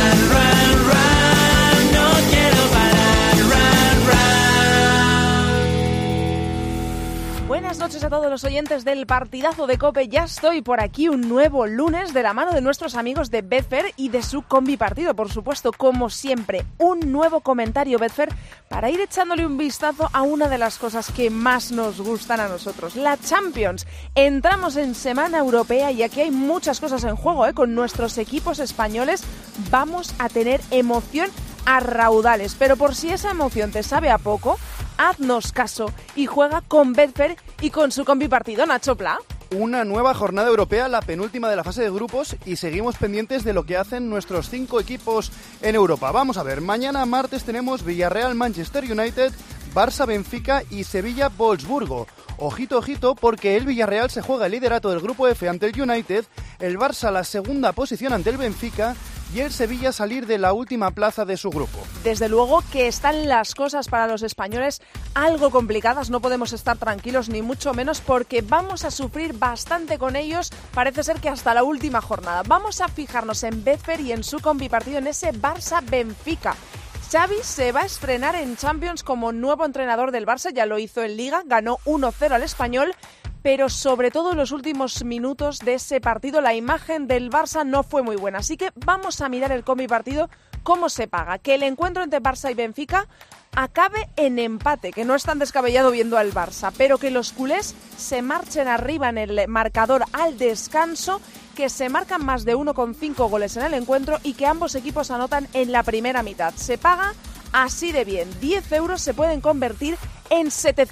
Buenas noches a todos los oyentes del Partidazo de COPE. Ya estoy por aquí un nuevo lunes de la mano de nuestros amigos de Betfair y de su combi partido. Por supuesto, como siempre, un nuevo comentario Betfair para ir echándole un vistazo a una de las cosas que más nos gustan a nosotros, la Champions. Entramos en Semana Europea y aquí hay muchas cosas en juego, ¿eh? Con nuestros equipos españoles vamos a tener emoción a raudales, pero por si esa emoción te sabe a poco, haznos caso y juega con Betfair y con su combi partido. Nacho Pla. Una nueva jornada europea, la penúltima de la fase de grupos, y seguimos pendientes de lo que hacen nuestros 5 equipos en Europa. Vamos a ver, mañana martes tenemos Villarreal, Manchester United, Barça, Benfica y Sevilla, Wolfsburgo. Ojito, ojito, porque el Villarreal se juega el liderato del grupo F ante el United, el Barça la segunda posición ante el Benfica y el Sevilla salir de la última plaza de su grupo. Desde luego que están las cosas para los españoles algo complicadas, no podemos estar tranquilos ni mucho menos porque vamos a sufrir bastante con ellos, parece ser que hasta la última jornada. Vamos a fijarnos en Betfair y en su combi partido, en ese Barça-Benfica. Xavi se va a estrenar en Champions como nuevo entrenador del Barça, ya lo hizo en Liga, ganó 1-0 al Español, pero sobre todo en los últimos minutos de ese partido la imagen del Barça no fue muy buena. Así que vamos a mirar el combi partido, cómo se paga. Que el encuentro entre Barça y Benfica acabe en empate, que no es tan descabellado viendo al Barça, pero que los culés se marchen arriba en el marcador al descanso, que se marcan más de 1,5 goles en el encuentro y que ambos equipos anotan en la primera mitad. Se paga así de bien. 10 euros se pueden convertir en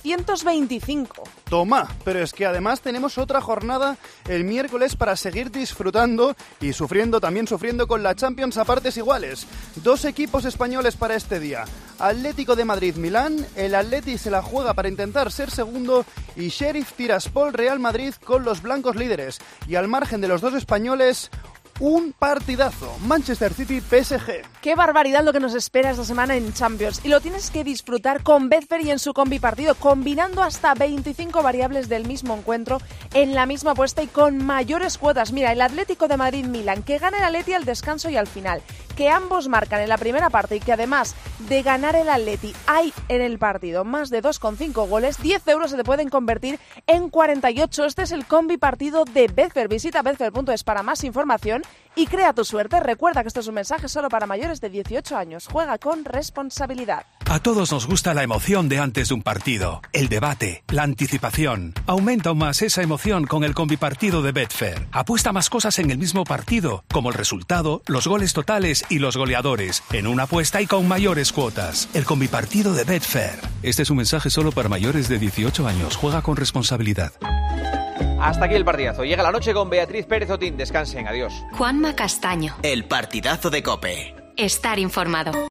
725. Toma, pero es que además tenemos otra jornada el miércoles para seguir disfrutando y también sufriendo con la Champions a partes iguales. 2 equipos españoles para este día. Atlético de Madrid-Milán, el Atleti se la juega para intentar ser segundo y Sheriff Tiraspol-Real Madrid con los blancos líderes. Y al margen de los 2 españoles, un partidazo, Manchester City-PSG. Qué barbaridad lo que nos espera esta semana en Champions. Y lo tienes que disfrutar con Betfair y en su combi partido, combinando hasta 25 variables del mismo encuentro en la misma apuesta y con mayores cuotas. Mira, el Atlético de Madrid-Milán, que gana el Atleti al descanso y al final, que ambos marcan en la primera parte y que además de ganar el Atleti hay en el partido más de 2,5 goles, 10 euros se te pueden convertir en 48. Este es el combi partido de Betfair. Visita betfair.es para más información y crea tu suerte. Recuerda que este es un mensaje solo para mayores de 18 años. Juega con responsabilidad. A todos nos gusta la emoción de antes de un partido, el debate, la anticipación. Aumenta aún más esa emoción con el combipartido de Betfair. Apuesta más cosas en el mismo partido, como el resultado, los goles totales y los goleadores, en una apuesta y con mayores cuotas. El combipartido de Betfair. Este es un mensaje solo para mayores de 18 años. Juega con responsabilidad. Hasta aquí el partidazo. Llega la noche con Beatriz Pérez Otín. Descansen. Adiós. Juanma Castaño. El partidazo de COPE. Estar informado.